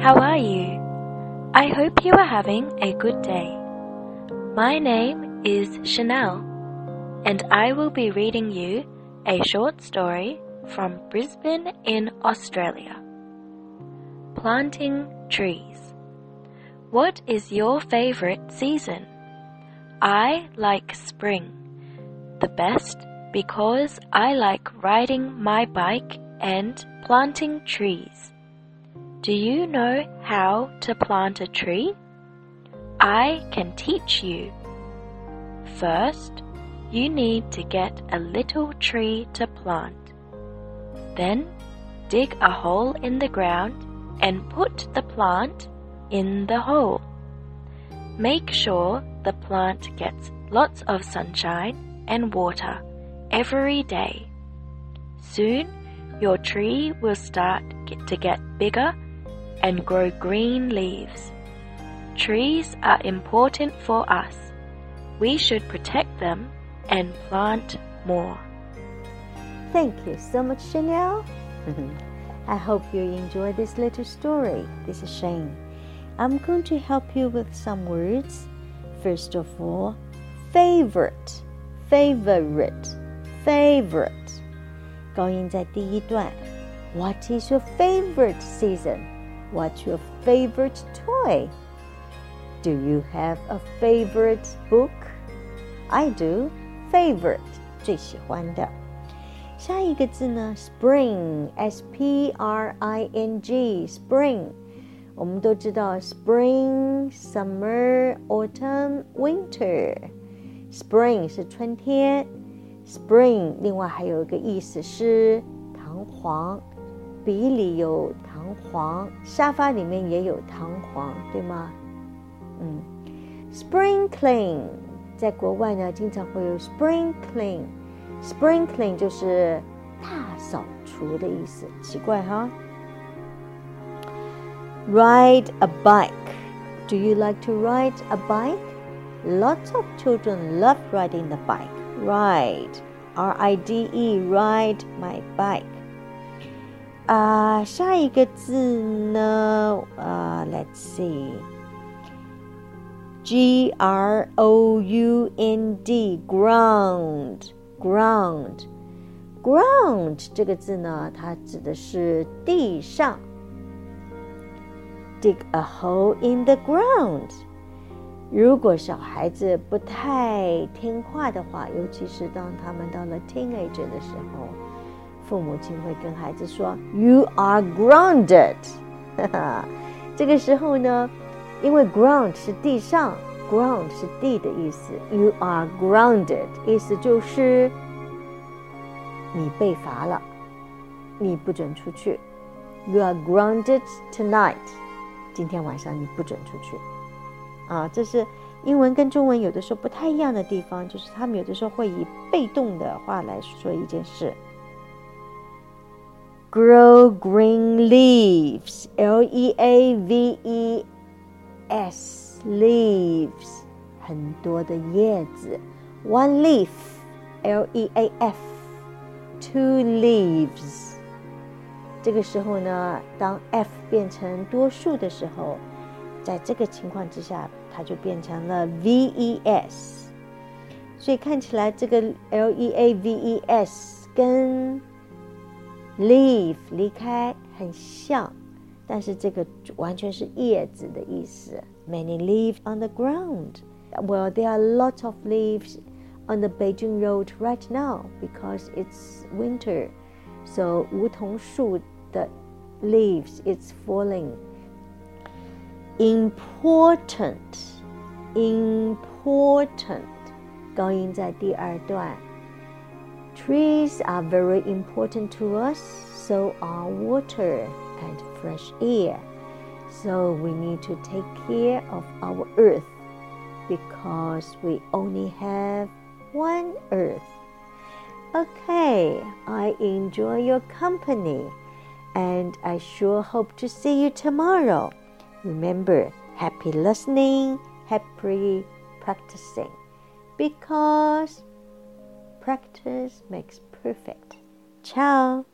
how are you? I hope you are having a good day. My name is Chanel, and I will be reading you a short story from Brisbane in Australia. Planting trees. What is your favorite season? I like spring the best because I like riding my bike and planting trees. Do you know how to plant a tree? I can teach you. First, you need to get a little tree to plant. Then, dig a hole in the ground and put the plant in the hole. Make sure the plant gets lots of sunshine and water every day. Soon, your tree will start to get bigger and grow green leaves. Trees are important for us. We should protect them and plant more. Thank you so much, Chanel. I hope you enjoy this little story. This is Shane. I'm going to help you with some words. First of all, favorite, favorite, favorite. 高音在第一段。What is your favorite season?What's your favorite toy? Do you have a favorite book? I do. Favorite, 最喜欢的。下一个字呢 Spring, S-P-R-I-N-G, Spring. 我们都知道 Spring, Summer, Autumn, Winter. Spring 是春天。Spring 另外还有一个意思是弹簧。笔里有弹簧，沙发里面也有弹簧，对吗？Spring clean 在国外呢经常会有 Spring clean。Spring clean 就是大扫除的意思，奇怪哈。Ride a bike. Do you like to ride a bike? Lots of children love riding the bike. Ride, R-I-D-E, ride my bike.下一个字呢let's see G-R-O-U-N-D ground ground ground 这个字呢它指的是地上 dig a hole in the ground 如果小孩子不太听话的话尤其是当他们到了 teenager 的时候父母亲会跟孩子说 You are grounded 这个时候呢因为 ground 是地上 ground 是地的意思 You are grounded 意思就是你被罚了你不准出去 You are grounded tonight 今天晚上你不准出去这是英文跟中文有的时候不太一样的地方就是他们有的时候会以被动的话来说一件事Grow green leaves, L-E-A-V-E-S, leaves, 很多的叶子 One leaf, L-E-A-F, two leaves 这个时候呢当 F 变成多数的时候在这个情况之下它就变成了 V-E-S 所以看起来这个 L-E-A-V-E-S 跟leave 离开很像但是这个完全是叶子的意思 Many leaves on the ground Well, there are lots of leaves on the Beijing Road right now because it's winter So 梧桐树的 leaves it's falling Important Important 高音在第二段Trees are very important to us, so are water and fresh air. So we need to take care of our earth because we only have one earth. Okay, I enjoy your company and I sure hope to see you tomorrow. Remember, happy listening, happy practicing because practice makes perfect. Ciao.